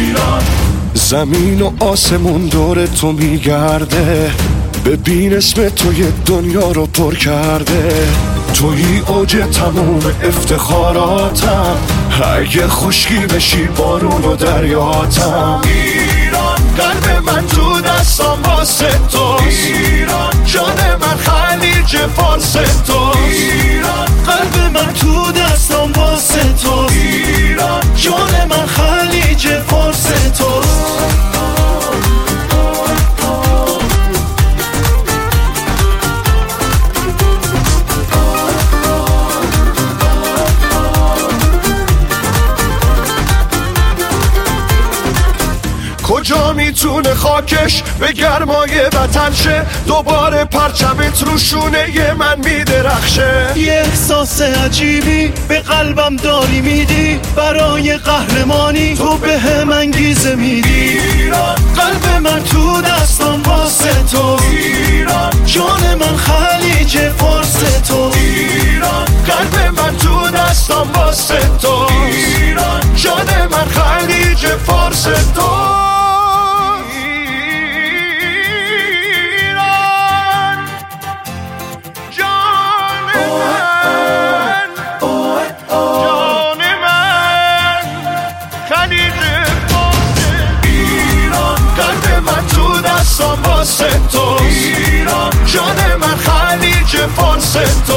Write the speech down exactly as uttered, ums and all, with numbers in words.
ایران. زمین و آسمون دور تو میگرده، ببین اسم تو یه دنیا رو پر کرده. توی اوج تموم افتخاراتم، اگه خشکی بشی بارون و دریاتم. ایران قلب من تو دستام واسه توست، ایران جان من خلیج فارس توست. ایران قلب من تو دستام واسه توست، ایران جان من خلیج فارس توست. کجا میتونه خاکش به گرمای وطن شه، دوباره پرچمت رو شونه من میدرخشه. یه احساس عجیبی به قلبم داری میدی، برای قهرمانی تو به هم انگیزه میدی. ایران قلب من تو دستم واسه تو، ایران جان من خلیج فارس تو. ایران قلب من تو دستم واسه تو، ایران جان من خلیج فارس تو. واسه تو ایران جان من خلیج فارس تو.